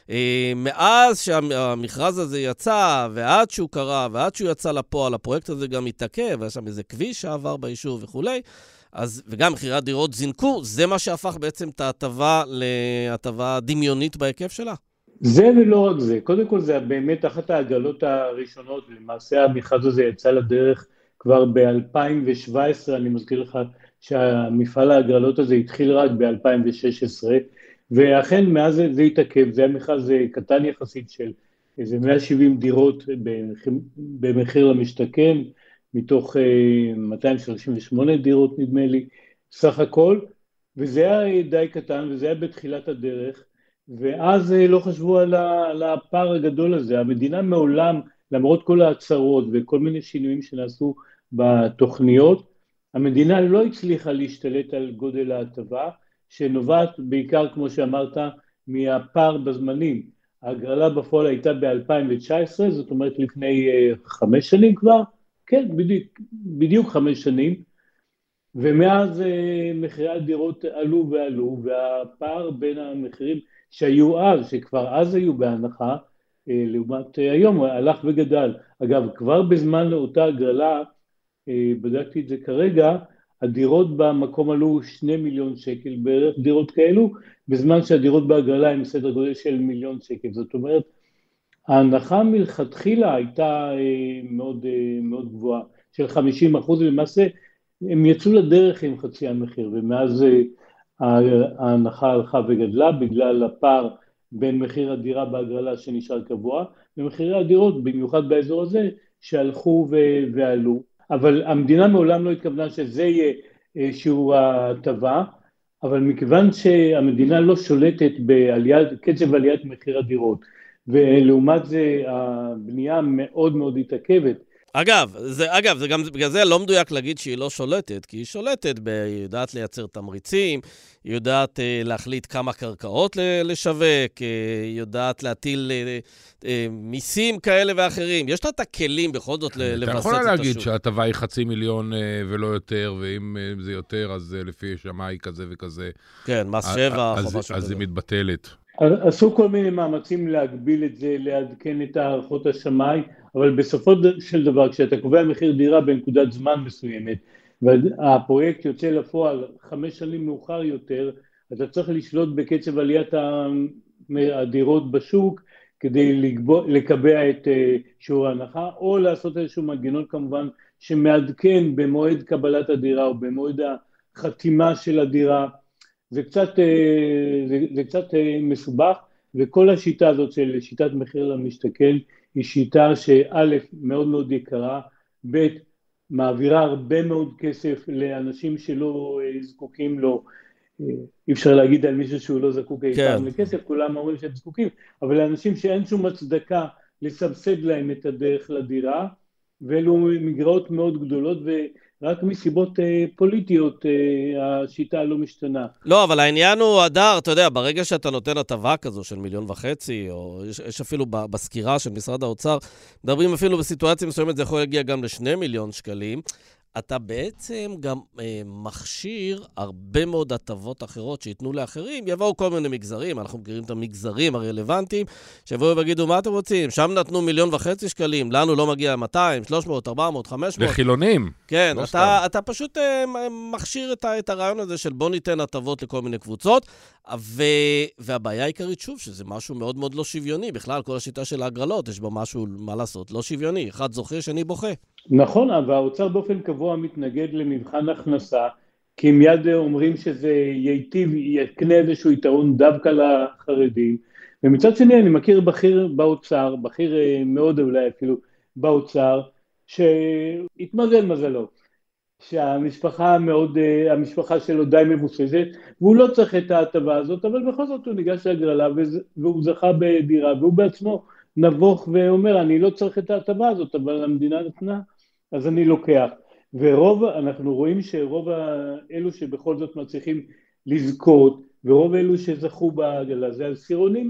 מאז שהמכרז הזה יצא, ועד שהוא קרה, ועד שהוא יצא לפועל, הפרויקט הזה גם התעכב, היה שם איזה כביש שעבר ביישוב וכולי, אז, וגם מחירי הדירות זינקו, זה מה שהפך בעצם את ההטבה להטבה דמיונית בהיקף שלה? זה ולא רק זה, קודם כל זה באמת אחת העגלות הראשונות, למעשה המכרז הזה יצא לדרך כבר ב-אלפיים שבע עשרה, אני מזכיר לך שהמפעל ההגרלות הזה התחיל רק ב-אלפיים שש עשרה, ואכן מאז זה, זה התעכב, זה היה מכרז קטן יחסית של איזה מאה ושבעים דירות במחיר, במחיר למשתכן, מתוך מאתיים שלושים ושמונה דירות נדמה לי, סך הכל, וזה היה די קטן, וזה היה בתחילת הדרך, ואז לא חשבו על, ה, על הפער הגדול הזה. המדינה מעולם, למרות כל ההצהרות וכל מיני שינויים שנעשו בתוכניות, המדינה לא הצליחה להשתלט על גודל ההטבה, שנובעת בעיקר, כמו שאמרת, מהפער בזמנים. ההגרלה בפועל הייתה ב-אלפיים תשע עשרה, זאת אומרת לפני חמש שנים כבר, כן, בדיוק, בדיוק חמש שנים, ומאז מחירי הדירות עלו ועלו, והפער בין המחירים שהיו אז, שכבר אז היו בהנחה, לעומת היום, הלך וגדל. אגב, כבר בזמן לאותה הגרלה, בדקתי את זה כרגע, הדירות במקום עלו שני מיליון שקל בערך, דירות כאלו, בזמן שהדירות בהגרלה הם סדר גודל של מיליון שקל. זאת אומרת, ההנחה מלכתחילה הייתה מאוד, מאוד גבוהה, של חמישים אחוז, למעשה הם יצאו לדרך עם חצי המחיר, ומאז ההנחה הלכה וגדלה, בגלל הפער בין מחיר הדירה בהגרלה שנשאר קבוע, ומחירי הדירות, במיוחד באזור הזה, שהלכו ועלו. אבל המדינה מעולם לא התכוונה שזה יהיה שיעור ההטבה, אבל מכיוון שהמדינה לא שולטת בקצב עליית מחיר הדירות, ולעומת זה הבנייה מאוד מאוד התעכבת. אגב, זה, אגב, זה גם, בגלל זה לא מדויק להגיד שהיא לא שולטת, כי היא שולטת, ב, היא יודעת לייצר תמריצים, היא יודעת אה, להחליט כמה קרקעות לשווק, אה, היא יודעת להטיל אה, אה, מיסים כאלה ואחרים. יש לה את הכלים בכל זאת לבסס את השוק. אתה יכול להגיד שההטבה היא חצי מיליון אה, ולא יותר, ואם אה, זה יותר, אז אה, לפי שמאי כזה וכזה. כן, מס שבע, אז, חובה אז, שכזה. אז היא מתבטלת. עשו כל מיני מאמצים להגביל את זה, לעדכן את הערכות השמאי, אבל בסופו של דבר, כשאתה קובע מחיר דירה בנקודת זמן מסוימת, והפרויקט יוצא לפועל חמש שנים מאוחר יותר, אתה צריך לשלוט בקצב עליית הדירות בשוק, כדי לקבוע, לקבע את שיעור ההנחה, או לעשות איזשהו מנגנון כמובן, שמעדכן במועד קבלת הדירה, או במועד החתימה של הדירה. זה קצת, זה, זה קצת מסובך, וכל השיטה הזאת של שיטת מחיר למשתכן, היא שיטה שא' מאוד מאוד יקרה, ב' מעבירה הרבה מאוד כסף לאנשים שלא זקוקים לו, אי אפשר להגיד על מישהו שהוא לא זקוק אי פעם לכסף, כולם אומרים שהם זקוקים, אבל לאנשים שאין שום הצדקה לסבסד להם את הדרך לדירה, ואלו מגרעות מאוד גדולות, ורק מסיבות אה, פוליטיות אה, השיטה לא משתנה. לא, אבל העניין הוא, הדר, אתה יודע, ברגע שאתה נותן הטבה כזו של מיליון וחצי, או יש, יש אפילו בסקירה של משרד האוצר, מדברים אפילו בסיטואציה מסוימת, זה יכול להגיע גם לשני מיליון שקלים, אתה בעצם גם אה, מכשיר הרבה מאוד הטבות אחרות שיתנו לאחרים, יבואו כל מיני מגזרים, אנחנו מכירים את המגזרים הרלוונטיים, שיבואו ויגידו, מה אתם רוצים? שם נתנו מיליון וחצי שקלים, לנו לא מגיע מאתיים, שלוש מאות, ארבע מאות, חמש מאות. לחילונים. כן, לא אתה, אתה פשוט אה, מכשיר את, את הרעיון הזה של בוא ניתן הטבות לכל מיני קבוצות, ו, והבעיה העיקרית שוב, שזה משהו מאוד מאוד לא שוויוני, בכלל כל השיטה של ההגרלות, יש בה משהו, מה לעשות, לא שוויוני, אחד זוכה, שני בוכה. נכון, אבל האוצר באופן קבוע מתנגד למבחן הכנסה, כי מיד אומרים שזה ייטיב, יקנה איזשהו יתרון דווקא לחרדים, ומצד שני אני מכיר בכיר באוצר, בכיר מאוד אולי אפילו באוצר, שהתמזל מזלו, שהמשפחה מאוד, המשפחה שלו די מבוססת, והוא לא צריך את ההטבה הזאת, אבל בכל זאת הוא ניגש להגרלה, והוא זכה בדירה, והוא בעצמו נבוך ואומר, אני לא צריך את ההטבה הזאת, אבל המדינה נתנה, אז אני לוקח. ורוב, אנחנו רואים שרוב אלו שבכל זאת מצליחים לזכות, ורוב אלו שזכו בהגרלה, זה הסירונים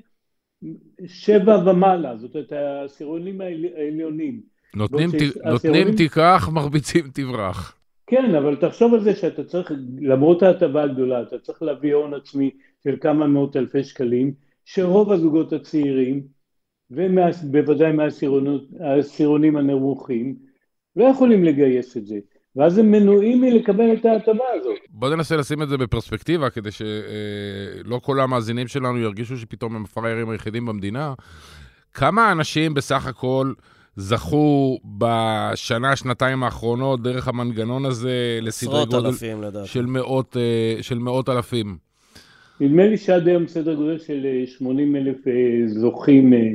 שבע ומעלה, זאת אומרת, הסירונים העליונים. נותנים, ת... נותנים תיקח, מרביצים תברח. כן, אבל תחשוב על זה שאתה צריך, למרות ההטבה הגדולה, אתה צריך להביא הון עצמי של כמה מאות אלפי שקלים, שרוב הזוגות הצעירים, ובוודאי מהסירונים הנמוכים, לא יכולים לגייס את זה, ואז הם מנועים מלקבל את ההטבה הזאת. בוא ננסה לשים את זה בפרספקטיבה, כדי שלא כל המאזינים שלנו ירגישו שפתאום הם הפראיירים היחידים במדינה. כמה אנשים בסך הכל זכו בשנה, שנתיים האחרונות, דרך המנגנון הזה, לסדרי גודל של מאות, של מאות אלפים? נדמה לי שעד היום סדר גודל של שמונים אלף זוכים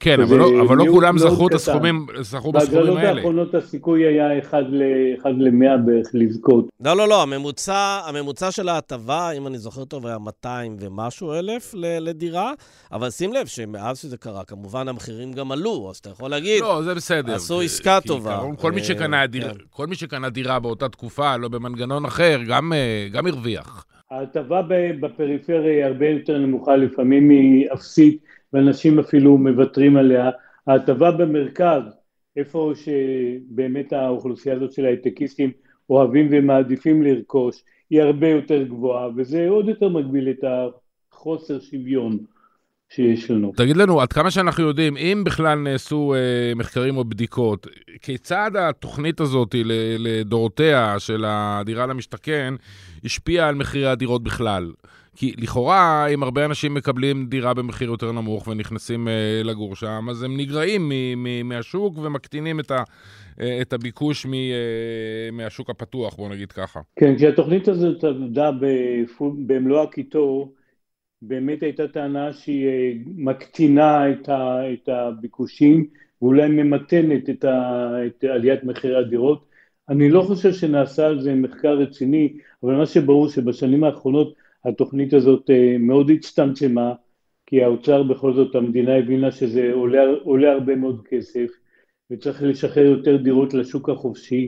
כן, אבל לא, אבל לא כולם זכו את הסכומים, זכו בסכומים האלה. בהגרלות האחרונות הסיכוי היה אחד למאה בערך לזכות. לא, לא, לא, הממוצע, הממוצע של ההטבה, אם אני זוכר טוב, היה מאתיים ומשהו אלף לדירה, אבל שים לב שמאז שזה קרה, כמובן המחירים גם עלו, אז אתה יכול להגיד, לא, זה בסדר. עשו עסקה טובה. כל מי שקנה דירה, כל מי שקנה דירה באותה תקופה, לא במנגנון אחר, גם, גם הרוויח. ההטבה בפריפריה היא הרבה יותר נמוכה, לפעמים היא אפסית, ואנשים אפילו מוותרים עליה. ההטבה במרכז, איפה שבאמת האוכלוסייה הזאת של ההייטקיסטים אוהבים ומעדיפים לרכוש, היא הרבה יותר גבוהה, וזה עוד יותר מגביל את החוסר שוויון שיש לנו. תגיד לנו, עד כמה שאנחנו יודעים, אם בכלל נעשו אה, מחקרים או בדיקות, כיצד התוכנית הזאת לדורותיה של הדירה למשתכן, השפיעה על מחירי הדירות בכלל? כי לכאורה, אם הרבה אנשים מקבלים דירה במחיר יותר נמוך ונכנסים אה, לגור שם, אז הם נגרעים מ- מ- מהשוק ומקטינים את, ה- אה, את הביקוש מ- אה, מהשוק הפתוח, בוא נגיד ככה. כן, כשהתוכנית הזאת עבדה במלוא הקיטור, באמת הייתה טענה שהיא מקטינה את, ה, את הביקושים, ואולי ממתנת את, ה, את עליית מחירי הדירות. אני לא חושב שנעשה על זה מחקר רציני, אבל מה שברור שבשנים האחרונות התוכנית הזאת מאוד הצטמצמה, כי האוצר בכל זאת המדינה הבינה שזה עולה, עולה הרבה מאוד כסף, וצריך לשחרר יותר דירות לשוק החופשי,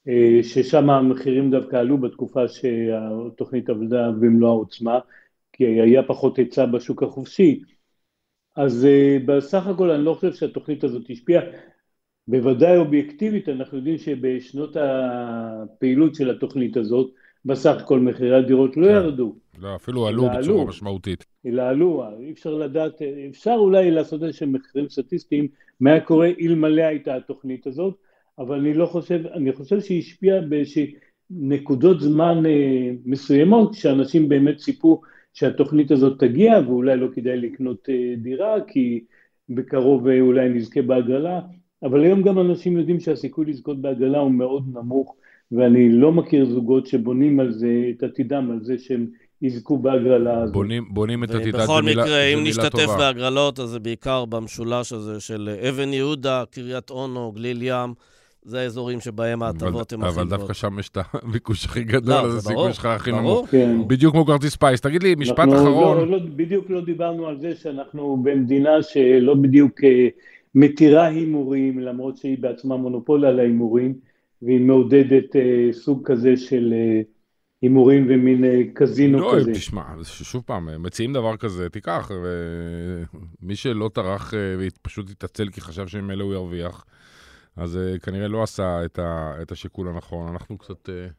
ששם המחירים דווקא עלו בתקופה שהתוכנית עבדה במלוא העוצמה, כי היה פחות היצע בשוק החופשי. אז בסך הכל אני לא חושב שהתוכנית הזאת השפיעה, בוודאי אובייקטיבית, אנחנו יודעים שבשנות הפעילות של התוכנית הזאת, בסך הכל מחירי הדירות לא ירדו. לא, אפילו עלו בצורה משמעותית. אלא עלו, אי אפשר לדעת, אפשר אולי לעשות איזשהם מחקרים סטטיסטיים, מה היה קורה אלמלא הייתה התוכנית הזאת, אבל אני לא חושב, אני חושב שהיא השפיעה באיזושהי נקודות זמן מסוימות, שאנשים באמת ציפו שהתוכנית הזאת תגיע, ואולי לא כדאי לקנות דירה, כי בקרוב אולי נזכה בהגרלה, אבל היום גם אנשים יודעים שהסיכוי לזכות בהגרלה הוא מאוד נמוך, ואני לא מכיר זוגות שבונים על זה, את עתידם על זה שהם יזכו בהגרלה הזאת. בונים, בונים את עתידת, בכל מקרה, אם נשתתף בהגרלות, אז זה בעיקר במשולש הזה של אבן יהודה, קריית אונו, גליל ים, זה האזורים שבהם ההטבות הם הכי גבוהות. אבל דווקא שם יש את הביקוש הכי גדול, אז הסיכוי שלך הכי נמוך. בדיוק כמו כרטיס ספייס. תגיד לי, משפט אחרון. בדיוק לא דיברנו על זה שאנחנו במדינה שלא בדיוק מתירה הימורים, למרות שהיא בעצמה מונופול על ההימורים, והיא מעודדת סוג כזה של הימורים ומין קזינו כזה. לא, תשמע, שוב פעם, מציעים דבר כזה, תיקח, ומי שלא טרח ופשוט יתעצל כי חשב שממילא הוא ירוויח, אז כנראה לא עשה את, ה, את השיקול הנכון. אנחנו קצת אה,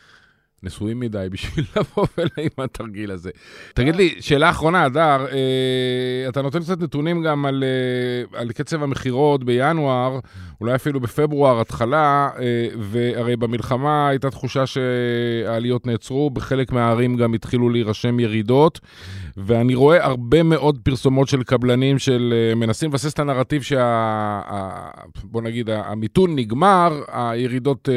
נשואים מדי בשביל לבוא ולעים התרגיל הזה. תגיד לי, שאלה אחרונה, אדר, אה, אתה נותן קצת נתונים גם על, אה, על קצב המחירות בינואר, אולי אפילו בפברואר, התחלה, אה, והרי במלחמה הייתה תחושה שהעליות נעצרו, בחלק מהערים גם התחילו להירשם ירידות, ואני רואה הרבה מאוד פרסומות של קבלנים של מנסים לבסס את הנרטיב שה... בוא נגיד, המיתון נגמר, הירידות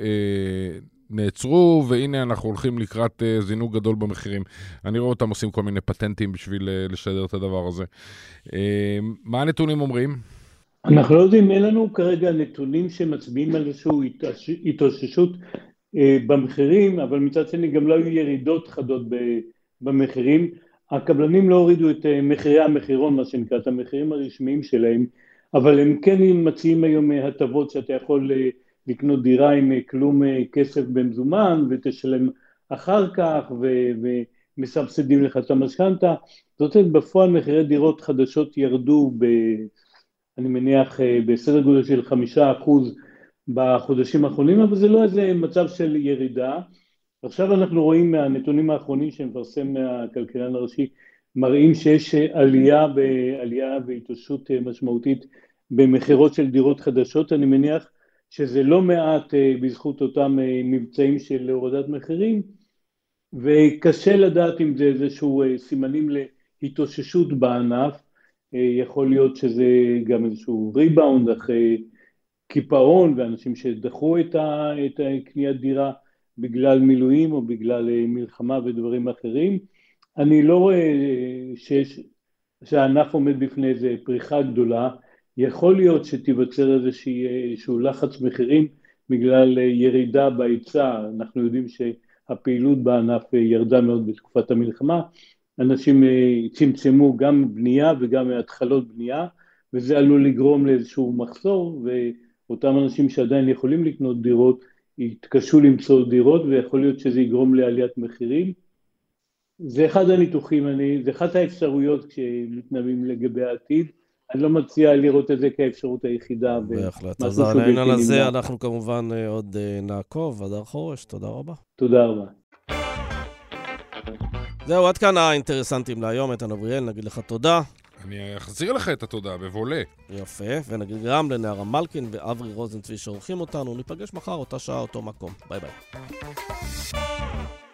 נעצרו, והנה אנחנו הולכים לקראת זינוק גדול במחירים. אני רואה אותם עושים כל מיני פטנטים בשביל לשדר את הדבר הזה. מה הנתונים אומרים? אנחנו לא יודעים, אין לנו כרגע נתונים שמצביעים על איזושהי התאוששות במחירים, אבל מצד שני גם לא היו ירידות חדות במחירים. הקבלנים לא הורידו את מחירי המחירון, מה שנקרא, את המחירים הרשמיים שלהם, אבל הם כן מציעים היום הטבות שאתה יכול לקנות דירה עם כלום כסף במזומן, ותשלם אחר כך, ומסבסדים לך את המשכנתה. זאת אומרת, בפועל מחירי דירות חדשות ירדו, ב, אני מניח, בסדר גודל של חמישה אחוז בחודשים האחרונים, אבל זה לא איזה מצב של ירידה. עכשיו אנחנו רואים מהנתונים האחרונים שמפרסם מהכלכלן הראשי, מראים שיש עלייה בעלייה והתאוששות משמעותית במחירות של דירות חדשות. אני מניח שזה לא מעט בזכות אותם מבצעים של הורדת מחירים, וקשה לדעת אם זה איזשהו סימנים להתאוששות בענף. יכול להיות שזה גם איזשהו ריבאונד אחרי קיפאון, ואנשים שדחו את קניית דירה בגלל מילואים או בגלל מלחמה ודברים אחרים. אני לא רואה שיש שהענף עומד בפני איזו פריחה גדולה, יכול להיות שתיווצר איזשהו לחץ מחירים בגלל ירידה בהיצע, אנחנו יודעים שהפעילות בענף ירדה מאוד בתקופת המלחמה, אנשים צמצמו גם בנייה וגם התחלות בנייה, וזה עלול לגרום לאיזשהו מחסור, ואותם אנשים שעדיין יכולים לקנות דירות, יתקשו למצוא דירות, ויכול להיות שזה יגרום לעליית מחירים. זה אחד הניתוחים, אני, זה אחת האפשרויות כשמתנבאים לגבי העתיד, אני לא מציע לראות את זה כאפשרות היחידה. בהחלט, אז על העניין הזה אנחנו כמובן עוד נעקוב. הדר חורש, תודה רבה. תודה רבה. זהו, עד כאן האינטרסנטים להיום. איתן אבריאל, נגיד לך תודה. אני אחזיר לך את התודה, בבולה. יפה, ונגיד גם לנערה מלכין ואברי רוזנצבי שעורכים אותנו. ניפגש מחר, אותה שעה, אותו מקום. ביי ביי.